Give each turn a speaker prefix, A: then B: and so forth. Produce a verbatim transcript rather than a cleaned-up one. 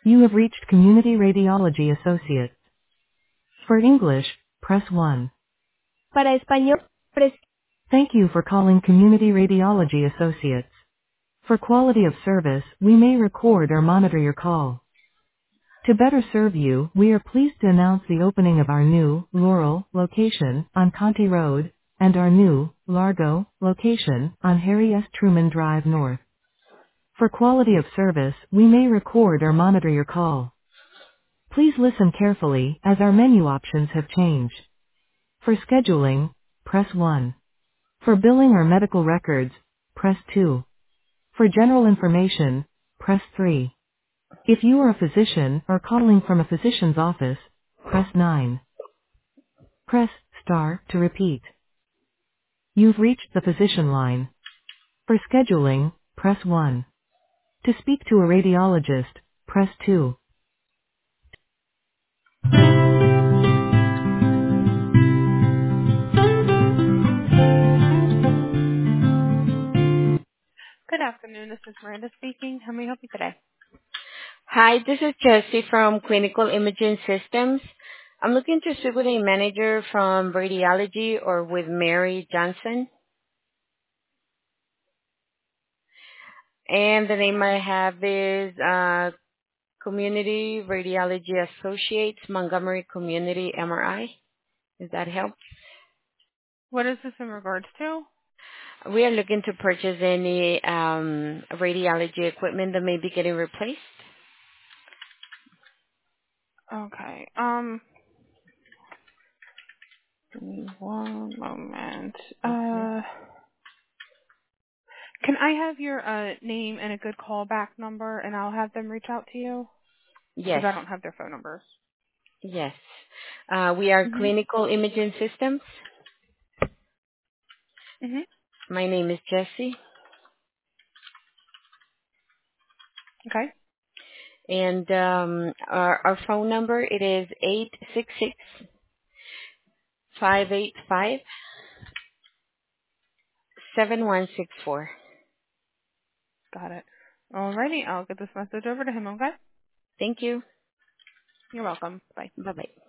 A: You have reached Community Radiology Associates. For English, press one. Para español, press. Thank you for calling Community Radiology Associates. For quality of service, we may record or monitor your call. To better serve you, we are pleased to announce the opening of our new, Laurel, location, on Conte Road, and our new, Largo, location, on Harry S. Truman Drive North. For quality of service, we may record or monitor your call. Please listen carefully, as our menu options have changed. For scheduling, press one. For billing or medical records, press two. For general information, press three. If you are a physician or calling from a physician's office, press nine. Press star to repeat. You've reached the physician line. For scheduling, press one. To speak to a radiologist, press two. Good afternoon. This is Miranda speaking. How may I help you today?
B: Hi, this is Jessie from Clinical Imaging Systems. I'm looking to speak with a manager from radiology or with Mary Johnson. And the name I have is uh, Community Radiology Associates, Montgomery Community M R I. Does that help?
A: What is this in regards to?
B: We are looking to purchase any um, radiology equipment that may be getting replaced.
A: Okay. Um, give me one moment.
B: Okay.
A: Uh, can I have your uh name and a good callback number, and I'll have them reach out to you? Because
B: Yes,
A: I don't have their phone numbers.
B: yes. Uh, we are
A: Mhm.
B: Clinical Imaging Systems.
A: Mhm.
B: My name is Jessie.
A: Okay.
B: And um, our, our phone number, it is eight six six, five eight five, seven one six four.
A: Got it. Alrighty. I'll get this message over to him. Okay.
B: Thank you.
A: You're welcome. Bye.
B: Bye-bye.